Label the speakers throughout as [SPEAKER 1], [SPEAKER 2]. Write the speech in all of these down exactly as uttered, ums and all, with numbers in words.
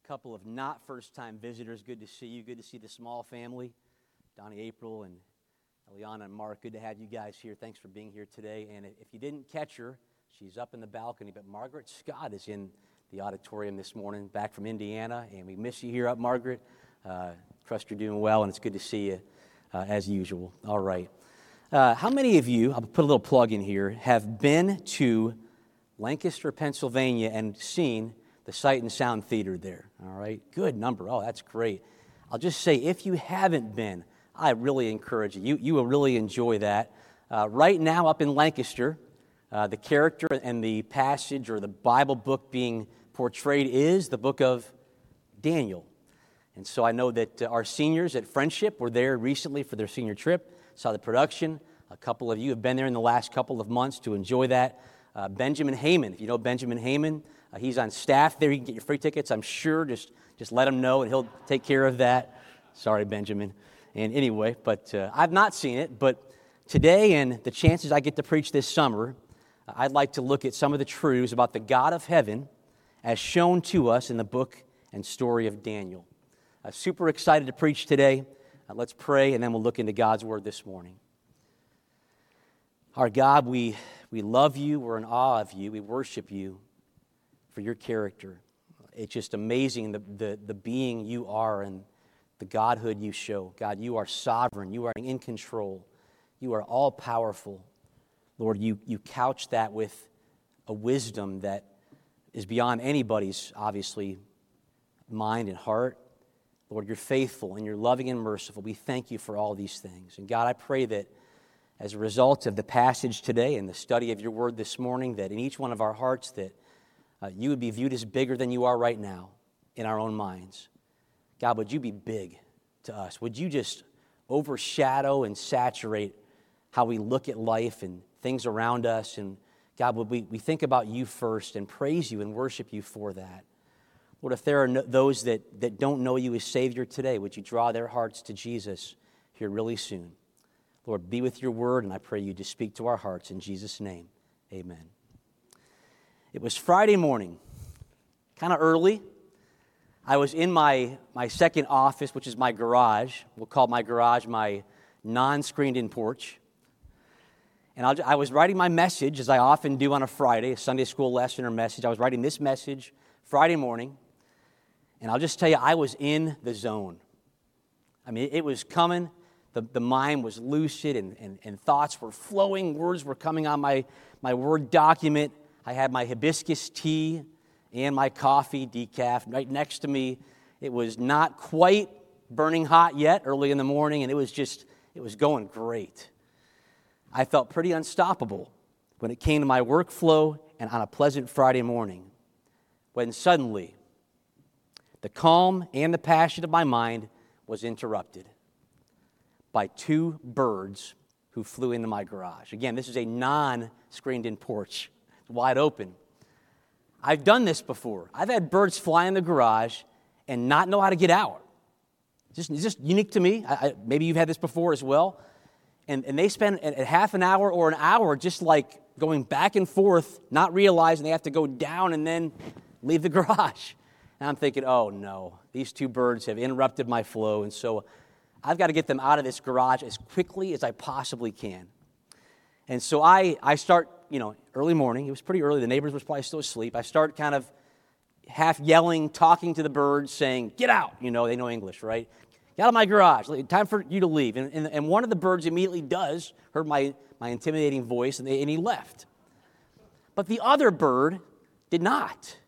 [SPEAKER 1] couple of not first-time visitors. Good to see you. Good to see the small family, Donnie, April, and Eliana and Mark. Good to have you guys here. Thanks for being here today. And if you didn't catch her, she's up in the balcony, but Margaret Scott is in the auditorium this morning, back from Indiana, and we miss you here up, Margaret. Uh, trust you're doing well, and it's good to see you uh, as usual. All right. Uh, how many of you, I'll put a little plug in here, have been to Lancaster, Pennsylvania, and seen the Sight and Sound Theater there? All right, good number. Oh, that's great. I'll just say, if you haven't been, I really encourage you. You, you will really enjoy that. Uh, right now, up in Lancaster, uh, the character and the passage or the Bible book being portrayed is the book of Daniel. And so I know that uh, our seniors at Friendship were there recently for their senior trip, saw the production. A couple of you have been there in the last couple of months to enjoy that. Uh, Benjamin Heyman, if you know Benjamin Heyman, uh, he's on staff there. You can get your free tickets, I'm sure. Just just let him know, and he'll take care of that. Sorry, Benjamin. And anyway, but uh, I've not seen it. But today, and the chances I get to preach this summer, uh, I'd like to look at some of the truths about the God of heaven as shown to us in the book and story of Daniel. Uh, super excited to preach today. Uh, let's pray, and then we'll look into God's Word this morning. Our God, we, we love you. We're in awe of you. We worship you for your character. It's just amazing the, the, the being you are and the godhood you show. God, you are sovereign. You are in control. You are all-powerful. Lord, you, you couch that with a wisdom that is beyond anybody's, obviously, mind and heart. Lord, you're faithful and you're loving and merciful. We thank you for all these things. And God, I pray that as a result of the passage today and the study of your word this morning, that in each one of our hearts that uh, you would be viewed as bigger than you are right now in our own minds. God, would you be big to us? Would you just overshadow and saturate how we look at life and things around us? And God, would we, we think about you first and praise you and worship you for that? Lord, if there are no, those that, that don't know you as Savior today, would you draw their hearts to Jesus here really soon? Lord, be with your word, and I pray you to speak to our hearts in Jesus' name. Amen. It was Friday morning, kind of early. I was in my, my second office, which is my garage. We'll call my garage my non-screened-in porch. And I'll, I was writing my message, as I often do on a Friday, a Sunday school lesson or message. I was writing this message Friday morning, and I'll just tell you, I was in the zone. I mean, it was coming. The, the mind was lucid, and, and, and thoughts were flowing. Words were coming on my, my Word document. I had my hibiscus tea and my coffee decaf right next to me. It was not quite burning hot yet, early in the morning, and it was just, it was going great. I felt pretty unstoppable when it came to my workflow and on a pleasant Friday morning, when suddenly the calm and the passion of my mind was interrupted by two birds who flew into my garage. Again, this is a non-screened-in porch. It's wide open. I've done this before. I've had birds fly in the garage and not know how to get out. It's just, it's just unique to me. I, I, maybe you've had this before as well. And, and they spend a, a half an hour or an hour just like going back and forth, not realizing they have to go down and then leave the garage. And I'm thinking, oh no, these two birds have interrupted my flow, and so I've got to get them out of this garage as quickly as I possibly can. And so I, I start, you know, early morning. It was pretty early. The neighbors were probably still asleep. I start kind of half yelling, talking to the birds, saying, get out. You know, they know English, right? Get out of my garage. Time for you to leave. And, and, and one of the birds immediately does, heard my, my intimidating voice, and, they, and he left. But the other bird did not.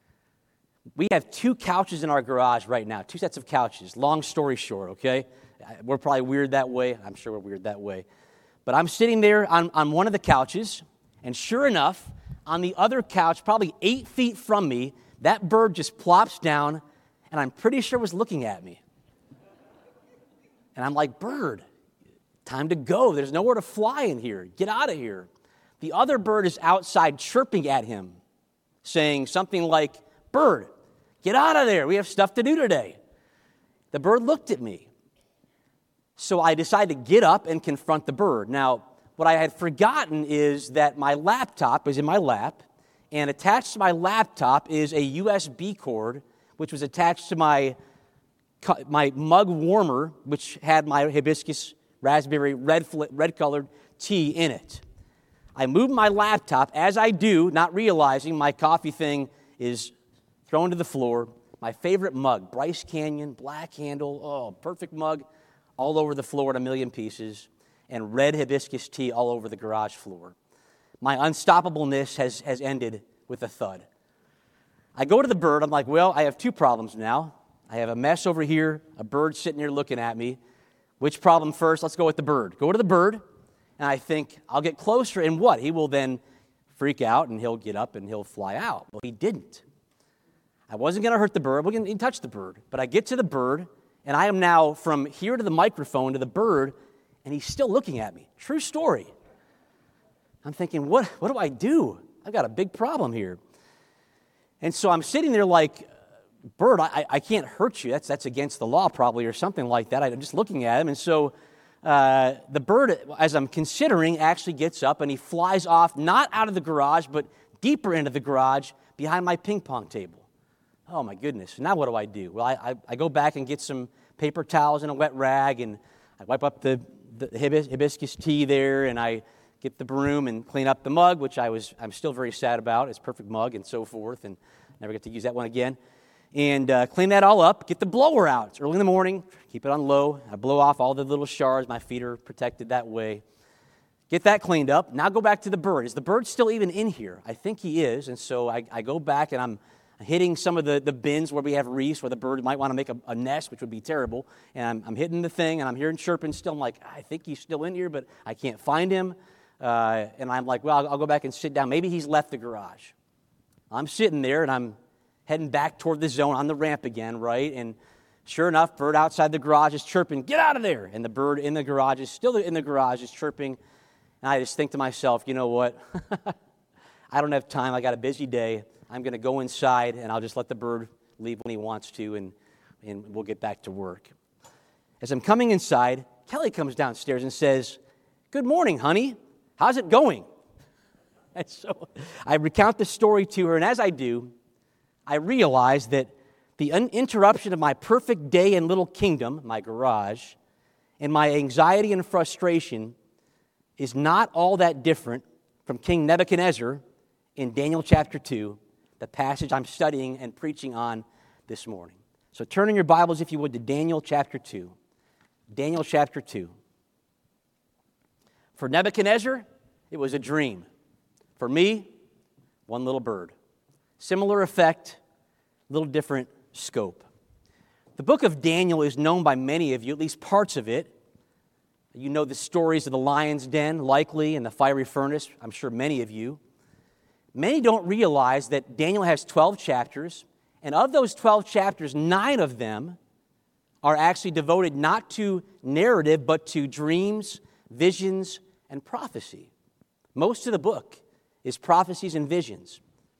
[SPEAKER 1] We have two couches in our garage right now, two sets of couches. Long story short, okay? We're probably weird that way. I'm sure we're weird that way. But I'm sitting there on, on one of the couches, and sure enough, on the other couch, probably eight feet from me, that bird just plops down, and I'm pretty sure was looking at me. And I'm like, bird, time to go. There's nowhere to fly in here. Get out of here. The other bird is outside chirping at him, saying something like, bird, get out of there. We have stuff to do today. The bird looked at me. So I decided to get up and confront the bird. Now, what I had forgotten is that my laptop is in my lap, and attached to my laptop is a U S B cord which was attached to my, my mug warmer, which had my hibiscus raspberry red, red-colored tea in it. I moved my laptop, as I do, not realizing my coffee thing is thrown to the floor. My favorite mug, Bryce Canyon, black handle, oh, perfect mug, all over the floor in a million pieces, and red hibiscus tea all over the garage floor. My unstoppableness has, has ended with a thud. I go to the bird. I'm like, well, I have two problems now. I have a mess over here, a bird sitting here looking at me. Which problem first? Let's go with the bird. Go to the bird, and I think, I'll get closer, and what? He will then freak out, and he'll get up, and he'll fly out. Well, he didn't. I wasn't going to hurt the bird. I wasn't going to touch the bird. But I get to the bird, and I am now from here to the microphone to the bird, and he's still looking at me. True story. I'm thinking, what, what do I do? I've got a big problem here. And so I'm sitting there like, bird, I, I can't hurt you. That's, that's against the law probably or something like that. I'm just looking at him. And so uh, the bird, as I'm considering, actually gets up, and he flies off, not out of the garage, but deeper into the garage behind my ping pong table. Oh, my goodness. Now what do I do? Well, I, I, I go back and get some paper towels and a wet rag, and I wipe up the, the hibis, hibiscus tea there, and I get the broom and clean up the mug, which I was, I'm still very sad about. It's a perfect mug and so forth, and never get to use that one again. And uh, clean that all up, get the blower out. It's early in the morning, keep it on low. I blow off all the little shards. My feet are protected that way. Get that cleaned up. Now go back to the bird. Is the bird still even in here? I think he is, and so I, I go back, and I'm hitting some of the, the bins where we have reefs, where the bird might want to make a, a nest, which would be terrible. And I'm, I'm hitting the thing, and I'm hearing chirping still. I'm like, I think he's still in here, but I can't find him. Uh, and I'm like, well, I'll, I'll go back and sit down. Maybe he's left the garage. I'm sitting there, and I'm heading back toward the zone on the ramp again, right? And sure enough, bird outside the garage is chirping, get out of there. And the bird in the garage is still in the garage, is chirping. And I just think to myself, you know what? I don't have time. I got a busy day. I'm going to go inside, and I'll just let the bird leave when he wants to, and, and we'll get back to work. As I'm coming inside, Kelly comes downstairs and says, good morning, honey. How's it going? And so I recount the story to her, and as I do, I realize that the un- interruption of my perfect day in Little Kingdom, my garage, and my anxiety and frustration is not all that different from King Nebuchadnezzar in Daniel chapter two, the passage I'm studying and preaching on this morning. So turn in your Bibles, if you would, to Daniel chapter two. Daniel chapter two. For Nebuchadnezzar, it was a dream. For me, one little bird. Similar effect, little different scope. The book of Daniel is known by many of you, at least parts of it. You know the stories of the lion's den, likely, and the fiery furnace, I'm sure many of you. Many don't realize that Daniel has twelve chapters, and of those twelve chapters, nine of them are actually devoted not to narrative, but to dreams, visions, and prophecy. Most of the book is prophecies and visions.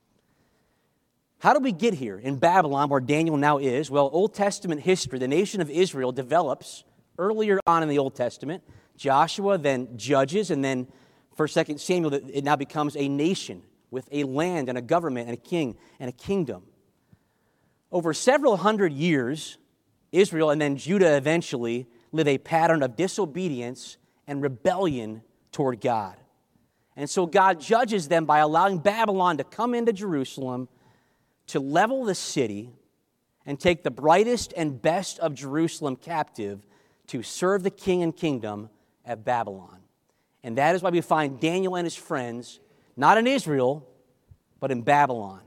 [SPEAKER 1] How do we get here in Babylon, where Daniel now is? Well, Old Testament history, the nation of Israel develops earlier on in the Old Testament. Joshua, then Judges, and then First, Second Samuel, it now becomes a nation with a land and a government and a king and a kingdom. Over several hundred years, Israel and then Judah eventually live a pattern of disobedience and rebellion toward God. And so God judges them by allowing Babylon to come into Jerusalem to level the city and take the brightest and best of Jerusalem captive to serve the king and kingdom at Babylon. And that is why we find Daniel and his friends not in Israel, but in Babylon.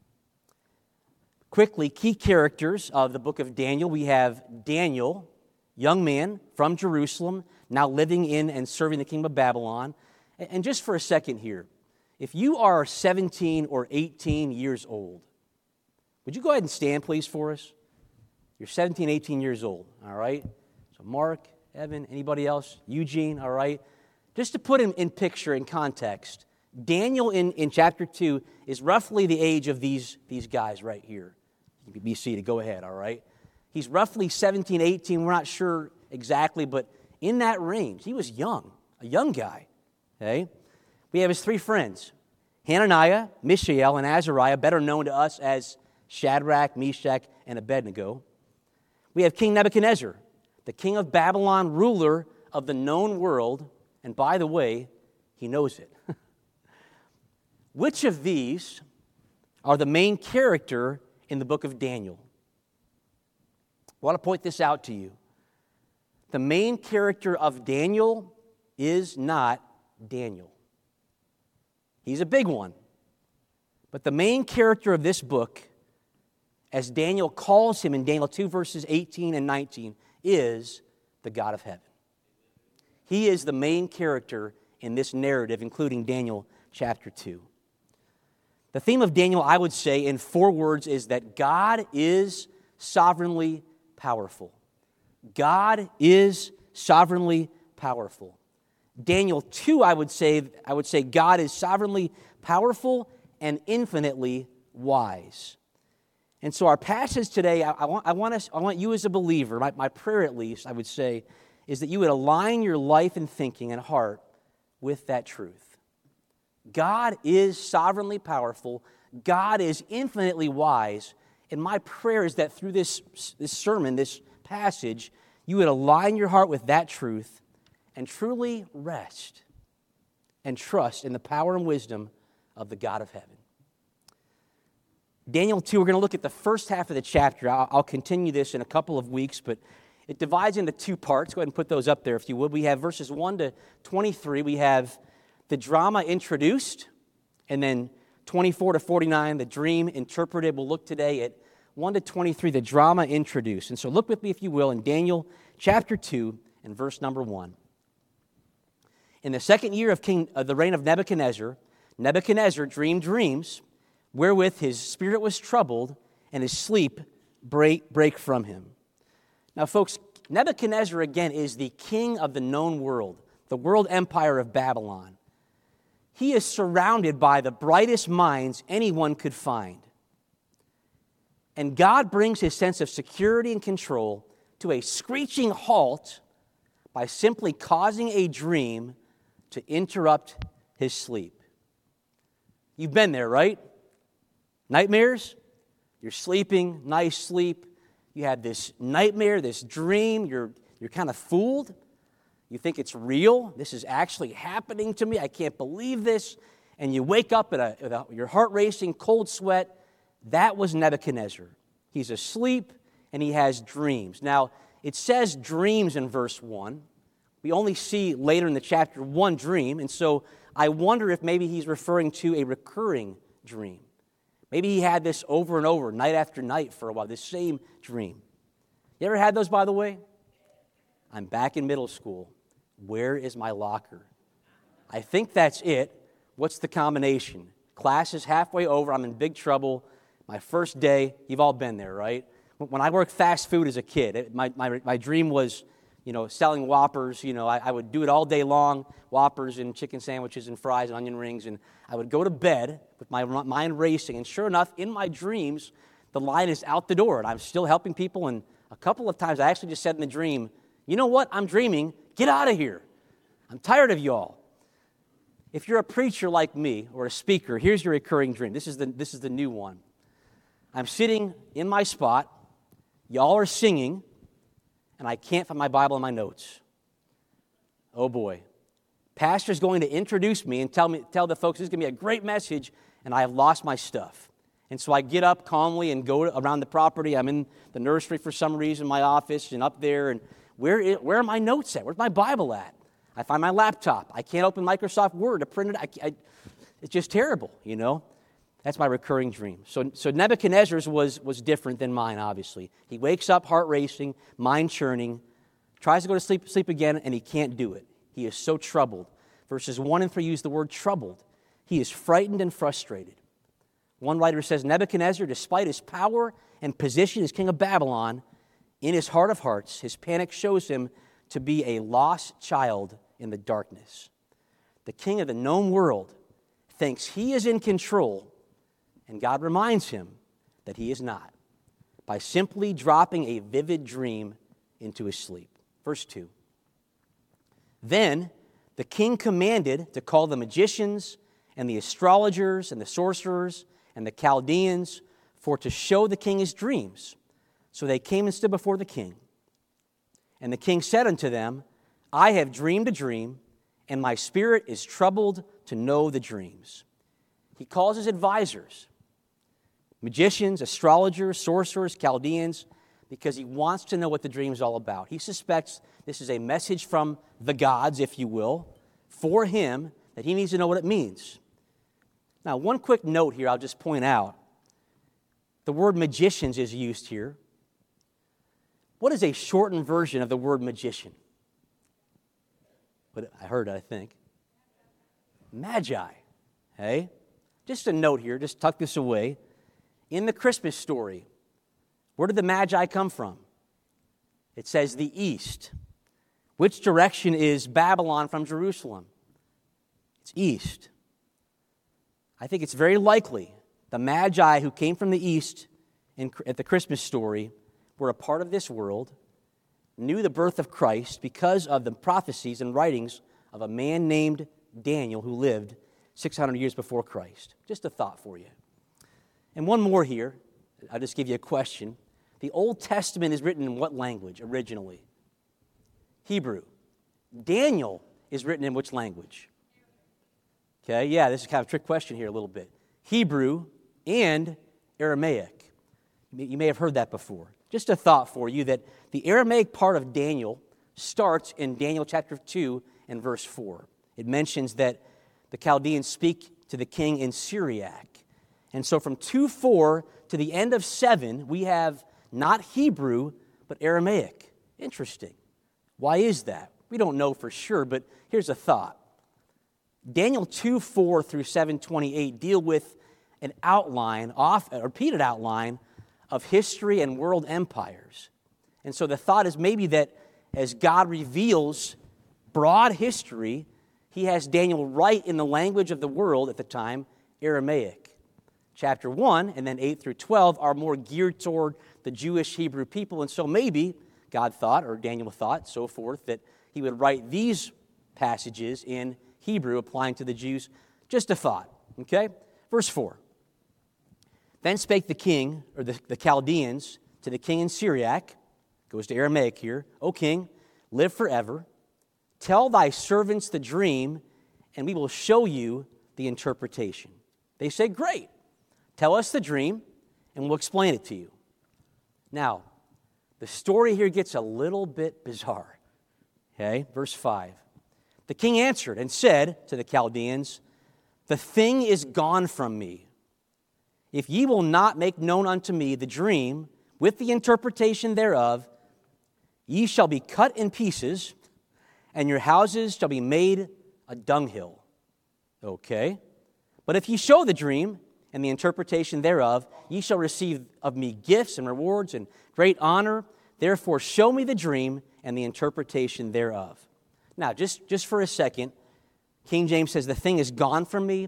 [SPEAKER 1] Quickly, key characters of the book of Daniel. We have Daniel, young man from Jerusalem, now living in and serving the kingdom of Babylon. And just for a second here, if you are seventeen or eighteen years old, would you go ahead and stand, please, for us? You're seventeen, eighteen years old, all right? So Mark, Evan, anybody else? Eugene, all right? Just to put him in picture, in context, Daniel in, in chapter two is roughly the age of these, these guys right here. You can be seated. Go ahead, all right? He's roughly seventeen, eighteen. We're not sure exactly, but in that range. He was young, a young guy, okay? We have his three friends, Hananiah, Mishael, and Azariah, better known to us as Shadrach, Meshach, and Abednego. We have King Nebuchadnezzar, the king of Babylon, ruler of the known world, and by the way, he knows it. Which of these are the main character in the book of Daniel? I want to point this out to you. The main character of Daniel is not Daniel. He's a big one. But the main character of this book, as Daniel calls him in Daniel two, verses eighteen and nineteen, is the God of heaven. He is the main character in this narrative, including Daniel chapter two. The theme of Daniel, I would say, in four words, is that God is sovereignly powerful. God is sovereignly powerful. Daniel two, I would say, I would say God is sovereignly powerful and infinitely wise. And so our passage today, I, I, want, I, want, us, I want you as a believer, my, my prayer at least, I would say, is that you would align your life and thinking and heart with that truth. God is sovereignly powerful. God is infinitely wise. And my prayer is that through this, this sermon, this passage, you would align your heart with that truth and truly rest and trust in the power and wisdom of the God of heaven. Daniel two, we're going to look at the first half of the chapter. I'll, I'll continue this in a couple of weeks, but it divides into two parts. Go ahead and put those up there if you would. We have verses one to twenty-three. We have the drama introduced, and then twenty-four to forty-nine, the dream interpreted. We'll look today at one to twenty-three, the drama introduced. And so look with me, if you will, in Daniel chapter two and verse number one. In the second year of king of the reign of Nebuchadnezzar, Nebuchadnezzar dreamed dreams wherewith his spirit was troubled and his sleep break, break from him. Now, folks, Nebuchadnezzar, again, is the king of the known world, the world empire of Babylon. He is surrounded by the brightest minds anyone could find. And God brings his sense of security and control to a screeching halt by simply causing a dream to interrupt his sleep. You've been there, right? Nightmares? You're sleeping, nice sleep. You have this nightmare, this dream. You're, you're kind of fooled. You think it's real. This is actually happening to me. I can't believe this. And you wake up at a, at a, your heart racing, cold sweat. That was Nebuchadnezzar. He's asleep and he has dreams. Now, it says dreams in verse one. We only see later in the chapter one dream. And so I wonder if maybe he's referring to a recurring dream. Maybe he had this over and over, night after night for a while, this same dream. You ever had those, by the way? I'm back in middle school. Where is my locker? I think that's it. What's the combination? Class is halfway over. I'm in big trouble. My first day, you've all been there, right? When I worked fast food as a kid, it, my, my, my dream was, you know, selling Whoppers. You know, I, I would do it all day long, Whoppers and chicken sandwiches and fries and onion rings, and I would go to bed with my mind racing, and sure enough, in my dreams, the line is out the door, and I'm still helping people, and a couple of times I actually just said in the dream, you know what, I'm dreaming, get out of here. I'm tired of y'all. If you're a preacher like me, or a speaker, here's your recurring dream. This is the, this is the new one. I'm sitting in my spot, y'all are singing, and I can't find my Bible and my notes. Oh boy. Pastor's going to introduce me and tell me, tell the folks this is going to be a great message, and I have lost my stuff. And so I get up calmly and go around the property. I'm in the nursery for some reason, my office, and up there, and where, is, where are my notes at? Where's my Bible at? I find my laptop. I can't open Microsoft Word to print it. I, I, it's just terrible, you know? That's my recurring dream. So, so Nebuchadnezzar's was, was different than mine, obviously. He wakes up, heart racing, mind churning, tries to go to sleep, sleep again, and he can't do it. He is so troubled. Verses one and three use the word troubled. He is frightened and frustrated. One writer says, Nebuchadnezzar, despite his power and position as king of Babylon, in his heart of hearts, his panic shows him to be a lost child in the darkness. The king of the known world thinks he is in control, and God reminds him that he is not by simply dropping a vivid dream into his sleep. Verse two. Then the king commanded to call the magicians and the astrologers and the sorcerers and the Chaldeans for to show the king his dreams. So they came and stood before the king. And the king said unto them, I have dreamed a dream, and my spirit is troubled to know the dreams. He calls his advisors, magicians, astrologers, sorcerers, Chaldeans, because he wants to know what the dream is all about. He suspects this is a message from the gods, if you will, for him, that he needs to know what it means. Now, one quick note here I'll just point out. The word magicians is used here. What is a shortened version of the word magician? But I heard it, I think. Magi. Hey? Just a note here, just tuck this away. In the Christmas story, where did the Magi come from? It says the east. Which direction is Babylon from Jerusalem? It's east. I think it's very likely the Magi who came from the east in, at the Christmas story were a part of this world, knew the birth of Christ because of the prophecies and writings of a man named Daniel who lived six hundred years before Christ. Just a thought for you. And one more here. I'll just give you a question. The Old Testament is written in what language originally? Hebrew. Daniel is written in which language? Okay, yeah, this is kind of a trick question here a little bit. Hebrew and Aramaic. You may have heard that before. Just a thought for you that the Aramaic part of Daniel starts in Daniel chapter two and verse four. It mentions that the Chaldeans speak to the king in Syriac. And so from two four to the end of seven, we have not Hebrew, but Aramaic. Interesting. Why is that? We don't know for sure, but here's a thought. Daniel two four through seven twenty-eight deal with an outline, off, a repeated outline of history and world empires. And so the thought is maybe that as God reveals broad history, he has Daniel write in the language of the world at the time, Aramaic. Chapter one and then eight through twelve are more geared toward the Jewish Hebrew people. And so maybe God thought, or Daniel thought, so forth, that he would write these passages in Hebrew applying to the Jews. Just a thought, okay? Verse four. Then spake the king, or the, the Chaldeans, to the king in Syriac, goes to Aramaic here, O king, live forever. Tell thy servants the dream, and we will show you the interpretation. They say, great. Tell us the dream, and we'll explain it to you. Now, the story here gets a little bit bizarre. Okay, verse five. The king answered and said to the Chaldeans, the thing is gone from me. If ye will not make known unto me the dream with the interpretation thereof, ye shall be cut in pieces, and your houses shall be made a dunghill. Okay. But if ye show the dream and the interpretation thereof, ye shall receive of me gifts and rewards and great honor. Therefore show me the dream and the interpretation thereof. Now, just, just for a second, King James says, the thing is gone from me.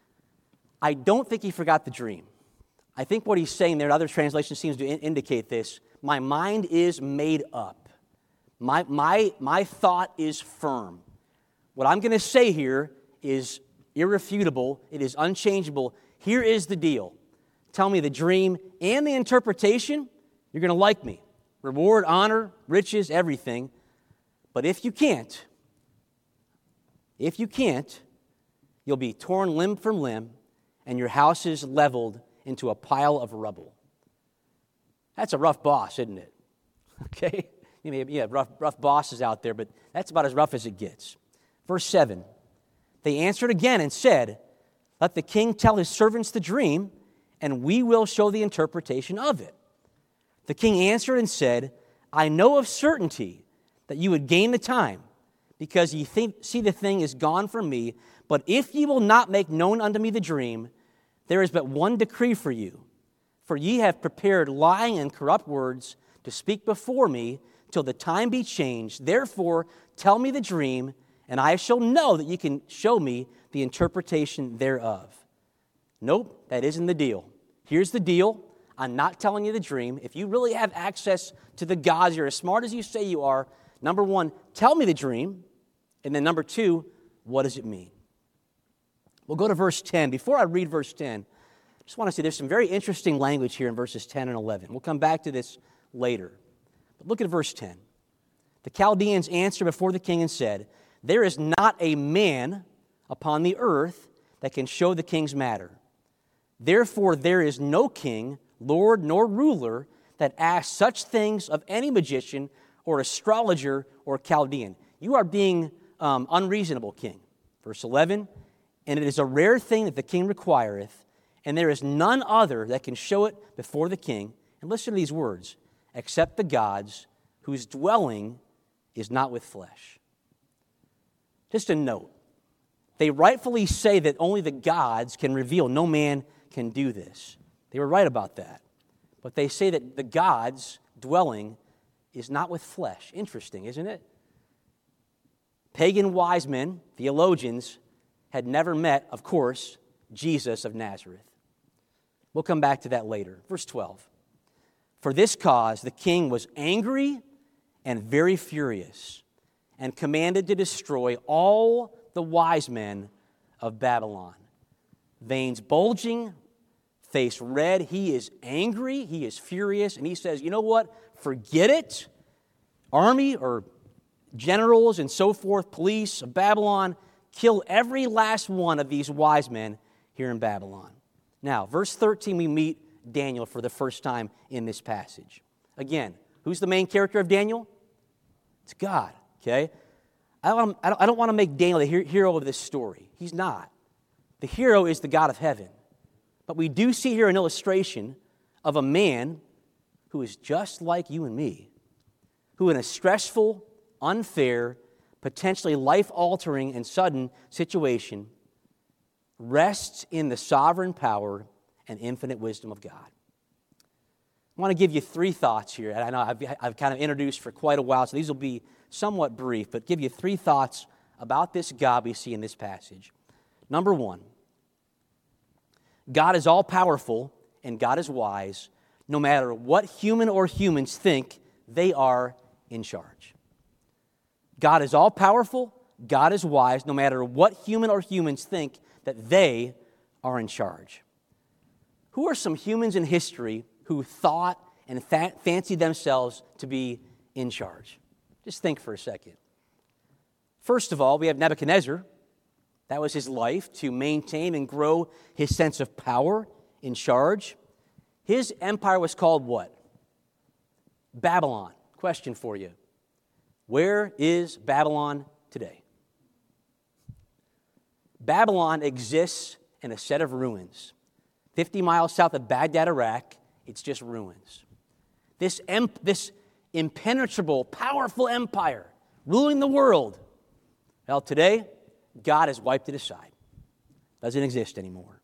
[SPEAKER 1] I don't think he forgot the dream. I think what he's saying there, other translations seems to in- indicate this. My mind is made up. My, my, my thought is firm. What I'm going to say here is irrefutable. It is unchangeable. Here is the deal. Tell me the dream and the interpretation. You're going to like me. Reward, honor, riches, everything. But if you can't, if you can't, you'll be torn limb from limb and your house is leveled into a pile of rubble. That's a rough boss, isn't it? Okay? You may have yeah, rough, rough bosses out there, but that's about as rough as it gets. Verse seven. They answered again and said, let the king tell his servants the dream, and we will show the interpretation of it. The king answered and said, I know of certainty that you would gain the time, because ye think, see the thing is gone from me. But if ye will not make known unto me the dream, there is but one decree for you. For ye have prepared lying and corrupt words to speak before me till the time be changed. Therefore tell me the dream, and I shall know that ye can show me the interpretation thereof. Nope, that isn't the deal. Here's the deal. I'm not telling you the dream. If you really have access to the gods, you're as smart as you say you are, number one, tell me the dream. And then number two, what does it mean? We'll go to verse ten. Before I read verse ten, Just want to say there's some very interesting language here in verses ten and eleven. We'll come back to this later. But look at verse ten. The Chaldeans answered before the king and said, there is not a man upon the earth that can show the king's matter. Therefore there is no king, lord, nor ruler that asks such things of any magician or astrologer or Chaldean. You are being um, unreasonable, king. Verse eleven, and it is a rare thing that the king requireth, and there is none other that can show it before the king. And listen to these words, except the gods whose dwelling is not with flesh. Just a note, they rightfully say that only the gods can reveal. No man can do this. They were right about that. But they say that the gods' dwelling is not with flesh. Interesting, isn't it? Pagan wise men, theologians, had never met, of course, Jesus of Nazareth. We'll come back to that later. Verse twelve. For this cause the king was angry and very furious, and commanded to destroy all the wise men of Babylon. Veins bulging, face red. He is angry, he is furious, and he says, you know what? Forget it. Army or generals and so forth, police of Babylon, kill every last one of these wise men here in Babylon. Now, verse thirteen, we meet Daniel for the first time in this passage. Again, who's the main character of Daniel? It's God, okay? I don't, I don't, I don't want to make Daniel the hero of this story. He's not. The hero is the God of heaven. But we do see here an illustration of a man who is just like you and me, who in a stressful, unfair, potentially life-altering and sudden situation rests in the sovereign power and infinite wisdom of God. I want to give you three thoughts here. I know I've, I've kind of introduced for quite a while, so these will be somewhat brief, but give you three thoughts about this God we see in this passage. Number one, God is all-powerful and God is wise, no matter what human or humans think they are in charge. God is all-powerful, God is wise, no matter what human or humans think that they are in charge. Who are some humans in history who thought and fa- fancied themselves to be in charge? Just think for a second. First of all, we have Nebuchadnezzar. That was his life, to maintain and grow his sense of power in charge. His empire was called what? Babylon. Question for you. Where is Babylon today? Babylon exists in a set of ruins. fifty miles south of Baghdad, Iraq, it's just ruins. This, emp- this impenetrable, powerful empire ruling the world, well, today, God has wiped it aside. Doesn't exist anymore.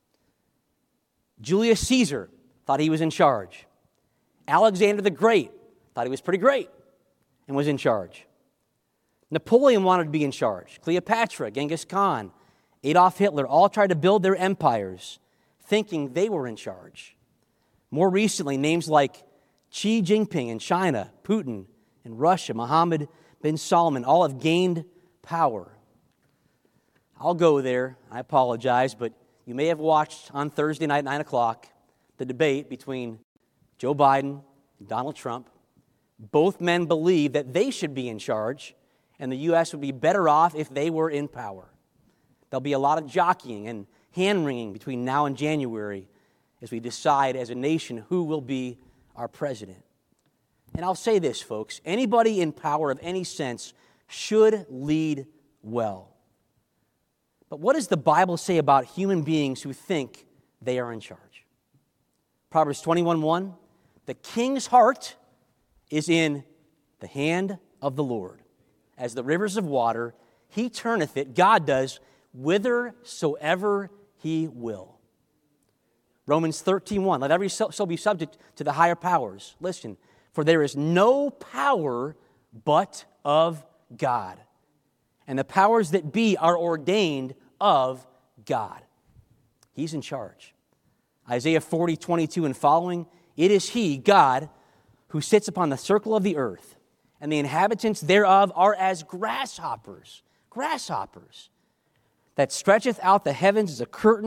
[SPEAKER 1] Julius Caesar thought he was in charge. Alexander the Great thought he was pretty great and was in charge. Napoleon wanted to be in charge. Cleopatra, Genghis Khan, Adolf Hitler all tried to build their empires thinking they were in charge. More recently, names like Xi Jinping in China, Putin in Russia, Mohammed bin Salman all have gained power. I'll go there. I apologize, but you may have watched on Thursday night at nine o'clock the debate between Joe Biden and Donald Trump. Both men believe that they should be in charge, and the U S would be better off if they were in power. There'll be a lot of jockeying and hand-wringing between now and January as we decide as a nation who will be our president. And I'll say this, folks, anybody in power of any sense should lead well. But what does the Bible say about human beings who think they are in charge? Proverbs twenty-one one, the king's heart is in the hand of the Lord. As the rivers of water, he turneth it, God does, whithersoever he will. Romans thirteen one, let every soul be subject to the higher powers. Listen, for there is no power but of God. And the powers that be are ordained of God. He's in charge. Isaiah forty twenty-two and following, it is he, God, who sits upon the circle of the earth, and the inhabitants thereof are as grasshoppers, grasshoppers, that stretcheth out the heavens as a curtain,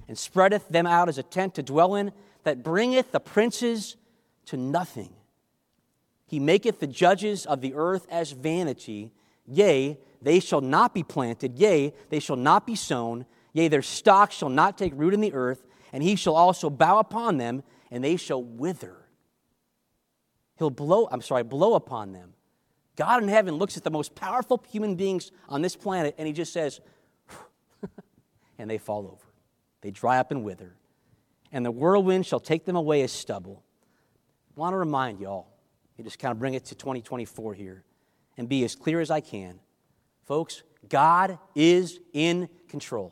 [SPEAKER 1] and spreadeth them out as a tent to dwell in, that bringeth the princes to nothing. He maketh the judges of the earth as vanity. Yea, they shall not be planted. Yea, they shall not be sown. Yea, their stock shall not take root in the earth. And he shall also bow upon them, and they shall wither. He'll blow, I'm sorry, blow upon them. God in heaven looks at the most powerful human beings on this planet, and he just says, and they fall over. They dry up and wither. And the whirlwind shall take them away as stubble. I want to remind y'all, you just kind of bring it to twenty twenty-four here, and be as clear as I can. Folks, God is in control.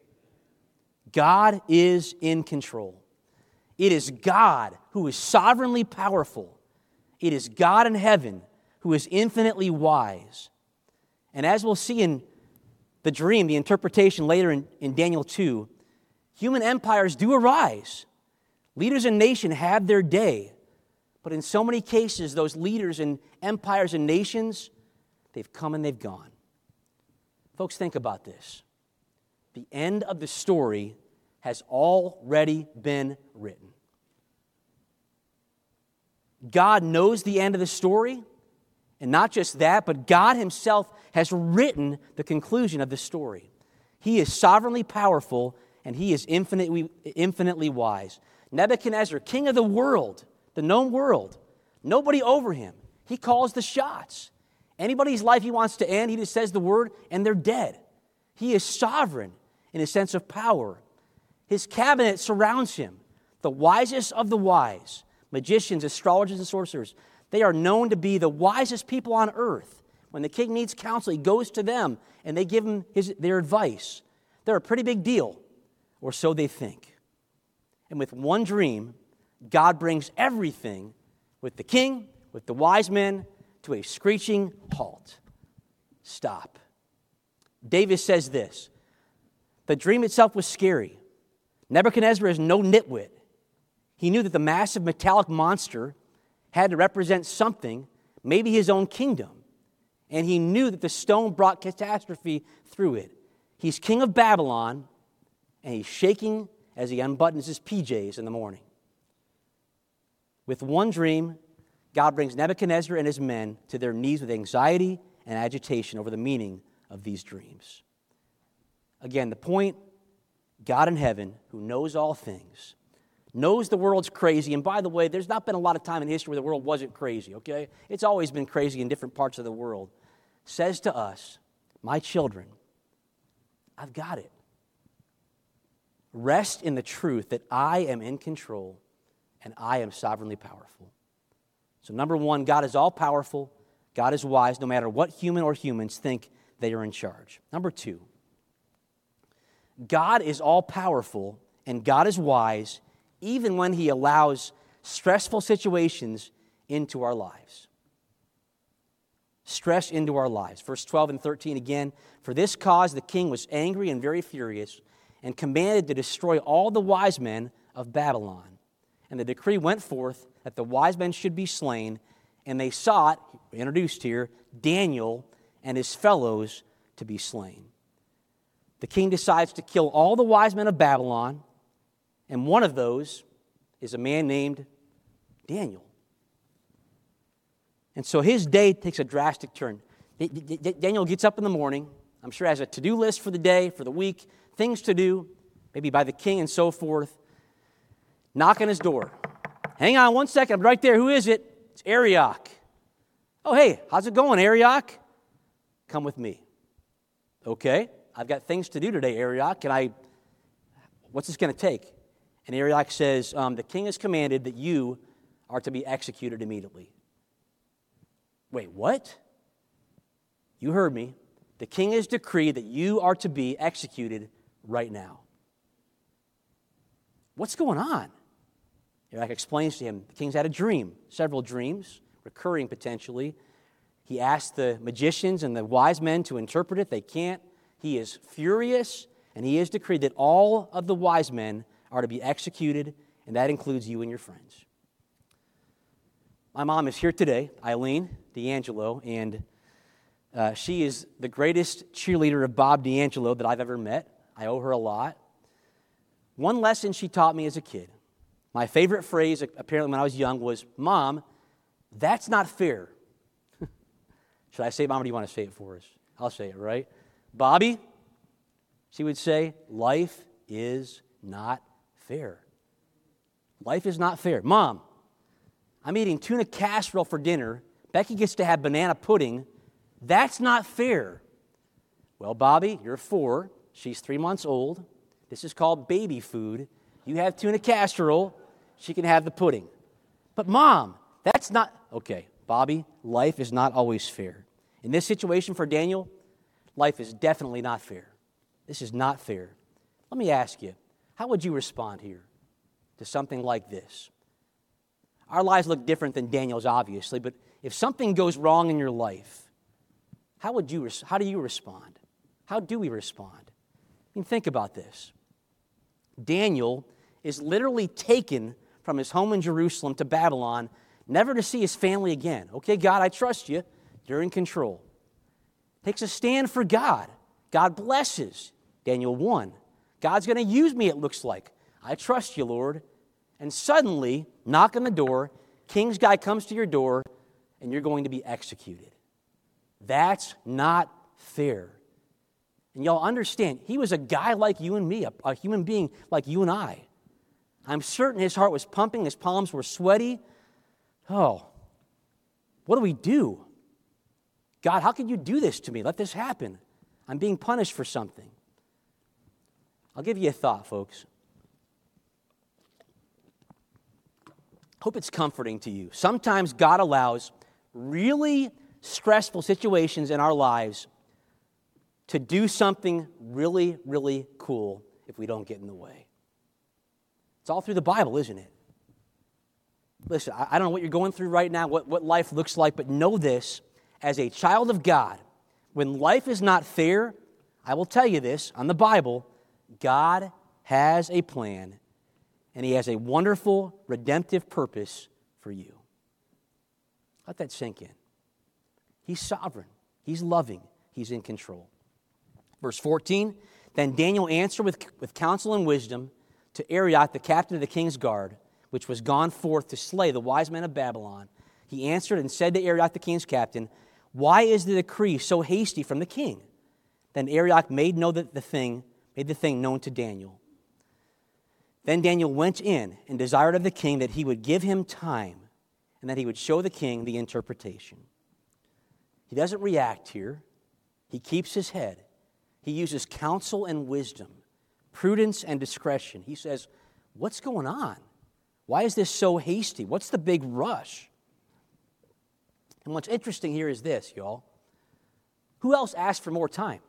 [SPEAKER 1] God is in control. It is God who is sovereignly powerful. It is God in heaven who is infinitely wise. And as we'll see in the dream, the interpretation later in, in Daniel two, human empires do arise. Leaders and nations have their day. But in so many cases, those leaders and empires and nations, they've come and they've gone. Folks, think about this. The end of the story has already been written. God knows the end of the story, and not just that, but God himself has written the conclusion of the story. He is sovereignly powerful, and he is infinitely, infinitely wise. Nebuchadnezzar, king of the world, the known world, nobody over him. He calls the shots. Anybody's life he wants to end, he just says the word, and they're dead. He is sovereign in a sense of power. His cabinet surrounds him, the wisest of the wise, magicians, astrologers, and sorcerers. They are known to be the wisest people on earth. When the king needs counsel, he goes to them, and they give him his, their advice. They're a pretty big deal, or so they think. And with one dream, God brings everything with the king, with the wise men, to a screeching halt. Stop. Davis says this: the dream itself was scary. Nebuchadnezzar is no nitwit. He knew that the massive metallic monster had to represent something, maybe his own kingdom. And he knew that the stone brought catastrophe through it. He's king of Babylon, and he's shaking as he unbuttons his P Js in the morning. With one dream, God brings Nebuchadnezzar and his men to their knees with anxiety and agitation over the meaning of these dreams. Again, the point, God in heaven, who knows all things, knows the world's crazy. And by the way, there's not been a lot of time in history where the world wasn't crazy, okay? It's always been crazy in different parts of the world. Says to us, my children, I've got it. Rest in the truth that I am in control and I am sovereignly powerful. So number one, God is all-powerful. God is wise, no matter what human or humans think they are in charge. Number two, God is all-powerful and God is wise even when he allows stressful situations into our lives. Stress into our lives. Verse twelve and thirteen again, for this cause the king was angry and very furious and commanded to destroy all the wise men of Babylon. And the decree went forth that the wise men should be slain, and they sought, introduced here, Daniel and his fellows to be slain. The king decides to kill all the wise men of Babylon, and one of those is a man named Daniel. And so his day takes a drastic turn. Daniel gets up in the morning, I'm sure has a to-do list for the day, for the week, things to do, maybe by the king and so forth. Knock on his door. Hang on one second, I'm right there. Who is it? It's Arioch. Oh, hey, how's it going, Arioch? Come with me. Okay, I've got things to do today, Arioch. Can I, what's this going to take? And Arioch says, um, the king has commanded that you are to be executed immediately. Wait, what? You heard me. The king has decreed that you are to be executed right now. What's going on? Arioch explains to him, the king's had a dream, several dreams, recurring potentially. He asked the magicians and the wise men to interpret it. They can't. He is furious, and he has decreed that all of the wise men are to be executed, and that includes you and your friends. My mom is here today, Eileen D'Angelo, and uh, she is the greatest cheerleader of Bob D'Angelo that I've ever met. I owe her a lot. One lesson she taught me as a kid, my favorite phrase apparently when I was young was, Mom, that's not fair. Should I say it, Mom, or do you want to say it for us? I'll say it, right? Bobby, she would say, life is not fair. Life is not fair. Mom, I'm eating tuna casserole for dinner. Becky gets to have banana pudding. That's not fair. Well, Bobby, you're four. She's three months old. This is called baby food. You have tuna casserole. She can have the pudding. But Mom, that's not... Okay, Bobby, life is not always fair. In this situation for Daniel, life is definitely not fair. This is not fair. Let me ask you, how would you respond here to something like this? Our lives look different than Daniel's, obviously, but if something goes wrong in your life, how would you? How do you respond? How do we respond? I mean, think about this. Daniel is literally taken from his home in Jerusalem to Babylon, never to see his family again. Okay, God, I trust you. You're in control. Takes a stand for God. God blesses. Daniel one. God's going to use me, it looks like. I trust you, Lord. And suddenly, knock on the door, king's guy comes to your door, and you're going to be executed. That's not fair. And y'all understand, he was a guy like you and me, a, a human being like you and I. I'm certain his heart was pumping, his palms were sweaty. Oh, what do we do? God, how could you do this to me? Let this happen. I'm being punished for something. I'll give you a thought, folks. Hope it's comforting to you. Sometimes God allows really stressful situations in our lives to do something really, really cool if we don't get in the way. It's all through the Bible, isn't it? Listen, I, I don't know what you're going through right now, what, what life looks like, but know this, as a child of God, when life is not fair, I will tell you this, on the Bible, God has a plan, and He has a wonderful, redemptive purpose for you. Let that sink in. He's sovereign. He's loving. He's in control. Verse fourteen, then Daniel answered with, with counsel and wisdom to Arioch, the captain of the king's guard, which was gone forth to slay the wise men of Babylon. He answered and said to Arioch, the king's captain, why is the decree so hasty from the king? Then Arioch made know that the thing, made the thing known to Daniel. Then Daniel went in and desired of the king that he would give him time and that he would show the king the interpretation. He doesn't react here. He keeps his head. He uses counsel and wisdom, prudence and discretion. He says, what's going on? Why is this so hasty? What's the big rush? And what's interesting here is this, y'all. Who else asked for more time?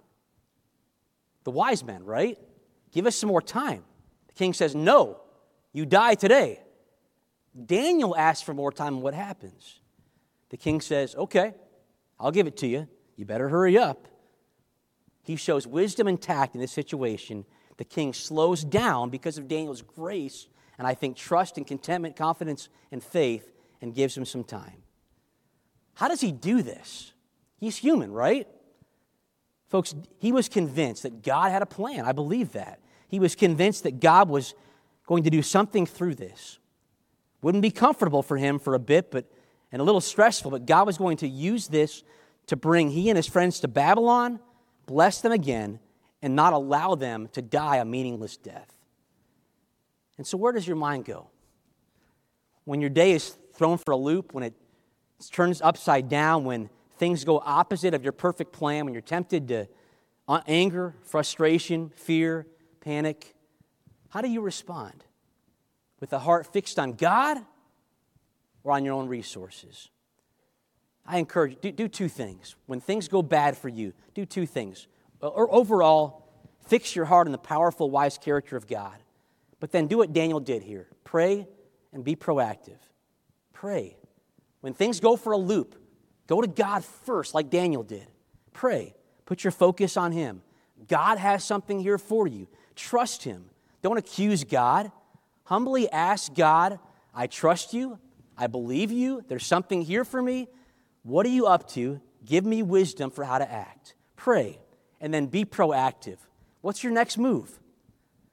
[SPEAKER 1] The wise men, right? Give us some more time. The king says, no, you die today. Daniel asks for more time, and what happens? The king says, okay, I'll give it to you. You better hurry up. He shows wisdom and tact in this situation. The king slows down because of Daniel's grace, and I think trust and contentment, confidence and faith, and gives him some time. How does he do this? He's human, right? Folks, he was convinced that God had a plan. I believe that. He was convinced that God was going to do something through this. Wouldn't be comfortable for him for a bit, but and a little stressful, but God was going to use this to bring he and his friends to Babylon, bless them again, and not allow them to die a meaningless death. And so where does your mind go? When your day is thrown for a loop, when it turns upside down, when things go opposite of your perfect plan, when you're tempted to anger, frustration, fear, panic, how do you respond? With a heart fixed on God or on your own resources? I encourage you, do, do two things. When things go bad for you, do two things. Or overall, fix your heart on the powerful, wise character of God. But then do what Daniel did here. Pray and be proactive. Pray. When things go for a loop, go to God first, like Daniel did. Pray. Put your focus on Him. God has something here for you. Trust Him. Don't accuse God. Humbly ask God, I trust you. I believe you. There's something here for me. What are you up to? Give me wisdom for how to act. Pray. And then be proactive. What's your next move?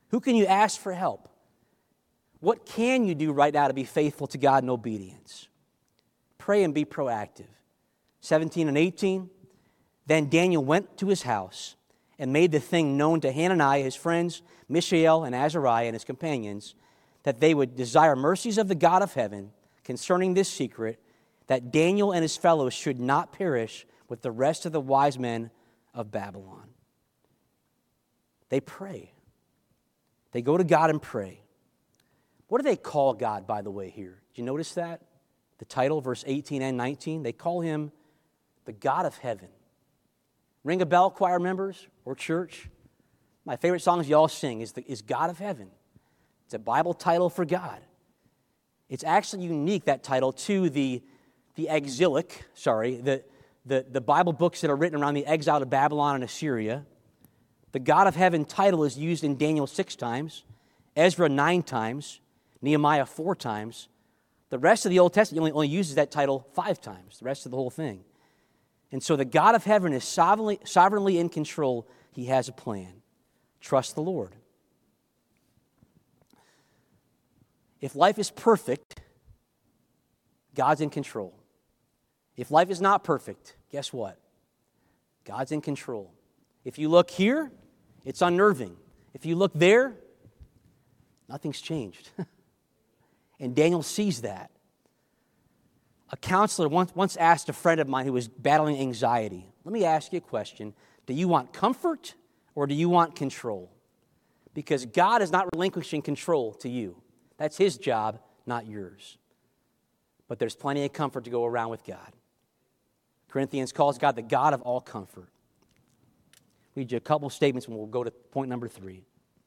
[SPEAKER 1] Who can you ask for help? What can you do right now to be faithful to God in obedience? Pray and be proactive. seventeen and eighteen, then Daniel went to his house and made the thing known to Hananiah, his friends, Mishael and Azariah and his companions, that they would desire mercies of the God of heaven concerning this secret, that Daniel and his fellows should not perish with the rest of the wise men of Babylon. They pray. They go to God and pray. What do they call God, by the way, here? Did you notice that? The title, verse eighteen and nineteen, they call him the God of heaven. Ring a bell, choir members or church? My favorite songs you all sing is, the, is God of heaven. It's a Bible title for God. It's actually unique, that title, to the, the exilic, sorry, the, the, the Bible books that are written around the exile of Babylon and Assyria. The God of heaven title is used in Daniel six times, Ezra nine times, Nehemiah four times. The rest of the Old Testament only, only uses that title five times, the rest of the whole thing. And so the God of heaven is sovereignly, sovereignly in control. He has a plan. Trust the Lord. If life is perfect, God's in control. If life is not perfect, guess what? God's in control. If you look here, it's unnerving. If you look there, nothing's changed. And Daniel sees that. A counselor once, once asked a friend of mine who was battling anxiety, let me ask you a question. Do you want comfort or do you want control? Because God is not relinquishing control to you. That's his job, not yours. But there's plenty of comfort to go around with God. Corinthians calls God the God of all comfort. Read you a couple statements and we'll go to point number three.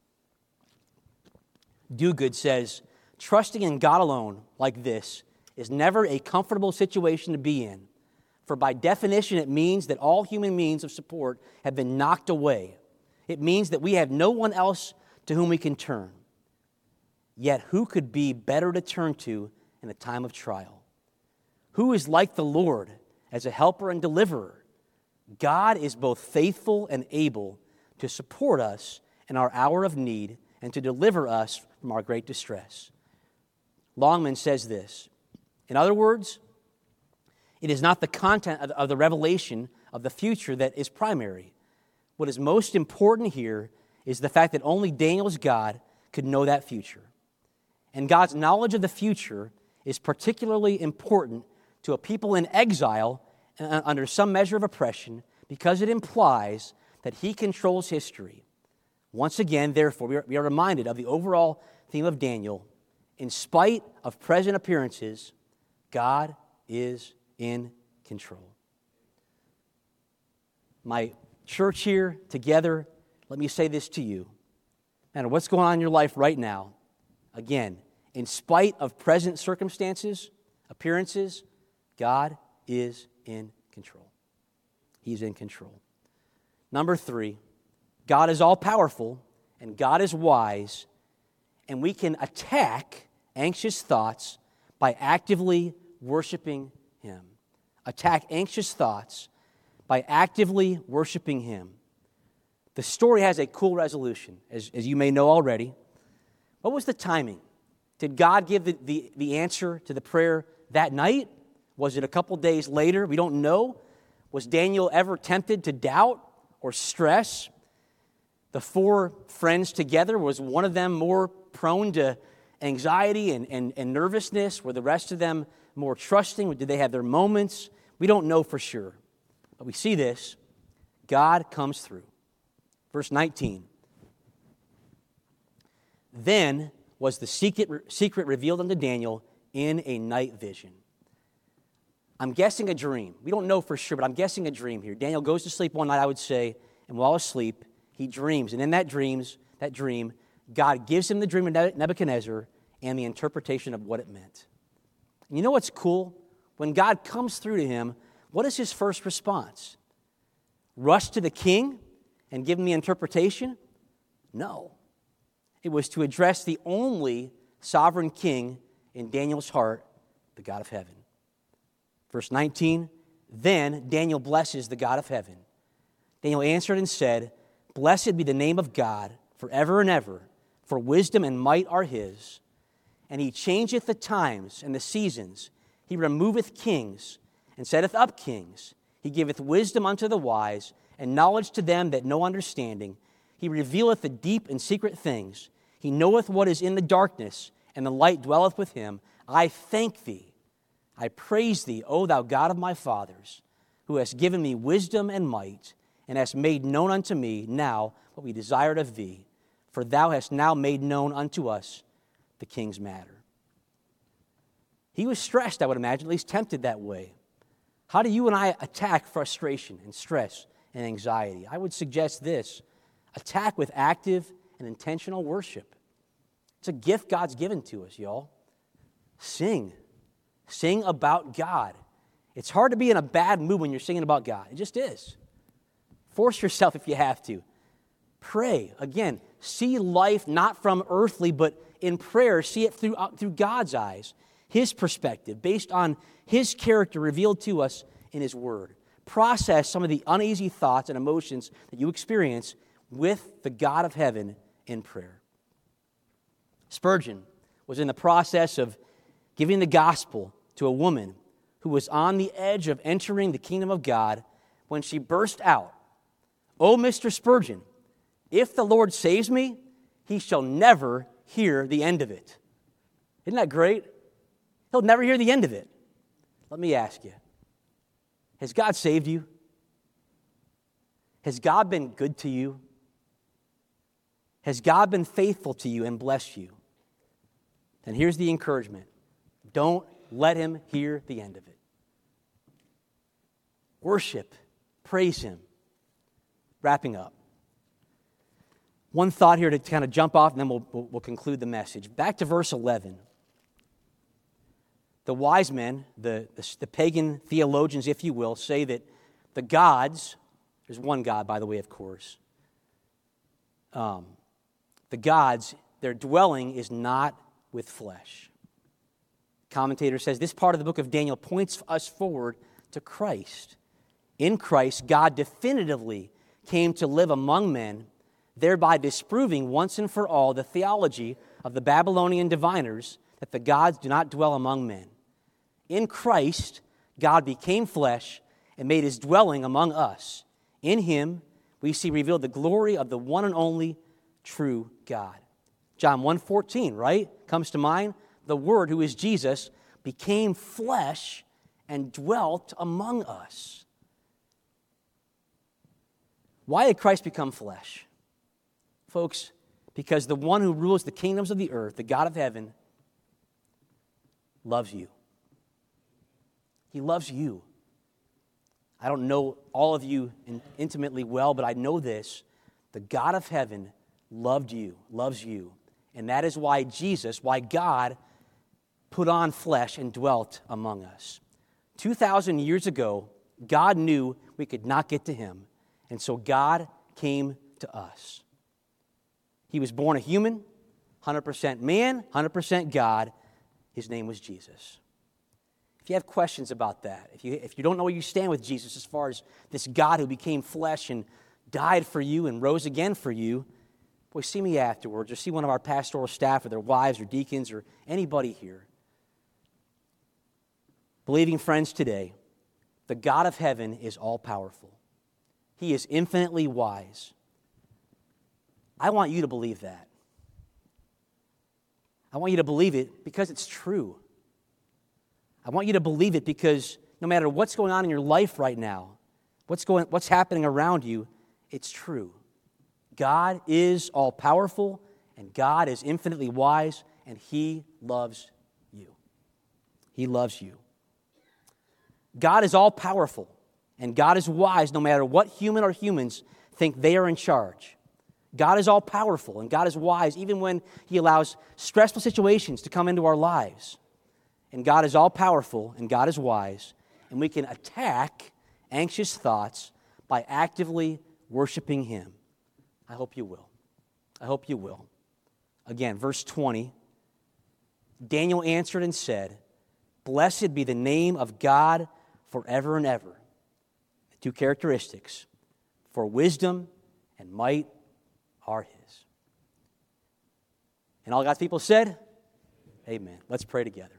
[SPEAKER 1] Duguid says, trusting in God alone like this is never a comfortable situation to be in, for by definition it means that all human means of support have been knocked away. It means that we have no one else to whom we can turn. Yet who could be better to turn to in a time of trial? Who is like the Lord as a helper and deliverer? God is both faithful and able to support us in our hour of need and to deliver us from our great distress. Longman says this, in other words, it is not the content of the revelation of the future that is primary. What is most important here is the fact that only Daniel's God could know that future. And God's knowledge of the future is particularly important to a people in exile and under some measure of oppression because it implies that he controls history. Once again, therefore, we are, we are reminded of the overall theme of Daniel. In spite of present appearances, God is in control. My church here, together, let me say this to you. No matter what's going on in your life right now, again, in spite of present circumstances, appearances, God is in control. He's in control. Number three, God is all-powerful and God is wise, and we can attack anxious thoughts by actively worshiping him. Attack anxious thoughts by actively worshiping him. The story has a cool resolution, as, as you may know already. What was the timing? Did God give the, the, the answer to the prayer that night? Was it a couple days later? We don't know. Was Daniel ever tempted to doubt or stress? The four friends together, was one of them more prone to anxiety and, and, and nervousness? Were the rest of them more trusting? Did they have their moments? We don't know for sure. But we see this. God comes through. Verse nineteen. Then was the secret, secret revealed unto Daniel in a night vision. I'm guessing a dream. We don't know for sure, but I'm guessing a dream here. Daniel goes to sleep one night, I would say, and while asleep, he dreams. And in that dreams, that dream, God gives him the dream of Nebuchadnezzar and the interpretation of what it meant. And you know what's cool? When God comes through to him, what is his first response? Rush to the king and give him the interpretation? No. It was to address the only sovereign king in Daniel's heart, the God of heaven. Verse nineteen, then Daniel blesses the God of heaven. Daniel answered and said, blessed be the name of God forever and ever, for wisdom and might are his. And he changeth the times and the seasons. He removeth kings, and setteth up kings. He giveth wisdom unto the wise, and knowledge to them that know understanding. He revealeth the deep and secret things. He knoweth what is in the darkness, and the light dwelleth with him. I thank thee. I praise thee, O thou God of my fathers, who hast given me wisdom and might, and hast made known unto me now what we desired of thee. For thou hast now made known unto us the king's matter. He was stressed, I would imagine, at least tempted that way. How do you and I attack frustration and stress and anxiety? I would suggest this: attack with active and intentional worship. It's a gift God's given to us, y'all. Sing. Sing about God. It's hard to be in a bad mood when you're singing about God. It just is. Force yourself if you have to. Pray. Again, see life not from earthly, but in prayer, see it through, uh, through God's eyes, His perspective, based on His character revealed to us in His Word. Process some of the uneasy thoughts and emotions that you experience with the God of heaven in prayer. Spurgeon was in the process of giving the gospel to a woman who was on the edge of entering the kingdom of God when she burst out, "Oh, Mister Spurgeon, if the Lord saves me, He shall never hear the end of it." Isn't that great? He'll never hear the end of it. Let me ask you, has God saved you? Has God been good to you? Has God been faithful to you and blessed you? Then here's the encouragement. Don't let Him hear the end of it. Worship. Praise Him. Wrapping up. One thought here to kind of jump off, and then we'll, we'll, we'll conclude the message. Back to verse eleven. The wise men, the, the, the pagan theologians, if you will, say that the gods, there's one God, by the way, of course, um, the gods, their dwelling is not with flesh. Commentator says this part of the book of Daniel points us forward to Christ. In Christ, God definitively came to live among men, thereby disproving once and for all the theology of the Babylonian diviners that the gods do not dwell among men. In Christ, God became flesh and made His dwelling among us. In Him, we see revealed the glory of the one and only true God. John one fourteen, right? Comes to mind. The Word, who is Jesus, became flesh and dwelt among us. Why did Christ become flesh? Folks, because the one who rules the kingdoms of the earth, the God of heaven, loves you. He loves you. I don't know all of you intimately well, but I know this. The God of heaven loved you, loves you. And that is why Jesus, why God put on flesh and dwelt among us. two thousand years ago, God knew we could not get to Him. And so God came to us. He was born a human, one hundred percent man, one hundred percent God. His name was Jesus. If you have questions about that, if you, if you don't know where you stand with Jesus as far as this God who became flesh and died for you and rose again for you, boy, see me afterwards or see one of our pastoral staff or their wives or deacons or anybody here. Believing friends today, the God of heaven is all-powerful. He is infinitely wise. I want you to believe that. I want you to believe it because it's true. I want you to believe it because no matter what's going on in your life right now, what's going, what's happening around you, it's true. God is all-powerful, and God is infinitely wise, and He loves you. He loves you. God is all-powerful, and God is wise no matter what human or humans think they are in charge. God is all-powerful, and God is wise even when He allows stressful situations to come into our lives. And God is all-powerful, and God is wise, and we can attack anxious thoughts by actively worshiping Him. I hope you will. I hope you will. Again, verse twenty, Daniel answered and said, "Blessed be the name of God forever and ever." The two characteristics, for wisdom and might are His. And all God's people said, amen. Let's pray together.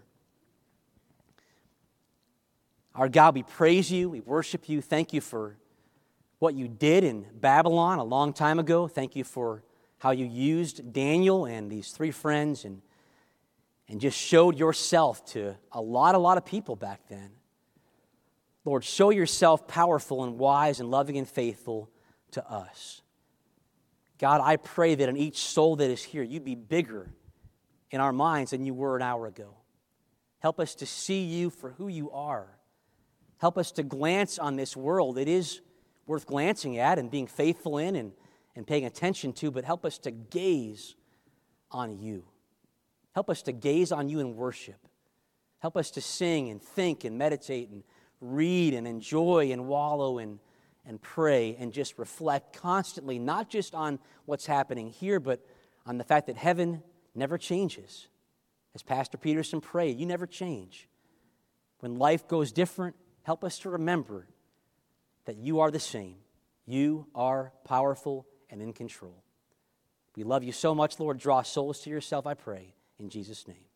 [SPEAKER 1] Our God, we praise you, we worship you. Thank you for what you did in Babylon a long time ago. Thank you for how you used Daniel and these three friends and, and just showed yourself to a lot, a lot of people back then. Lord, show yourself powerful and wise and loving and faithful to us. God, I pray that in each soul that is here, you'd be bigger in our minds than you were an hour ago. Help us to see you for who you are. Help us to glance on this world. It is worth glancing at and being faithful in and, and paying attention to, but help us to gaze on you. Help us to gaze on you in worship. Help us to sing and think and meditate and read and enjoy and wallow and, and pray and just reflect constantly, not just on what's happening here, but on the fact that heaven never changes. As Pastor Peterson prayed, you never change. When life goes different, help us to remember that you are the same. You are powerful and in control. We love you so much, Lord. Draw souls to yourself, I pray, in Jesus' name.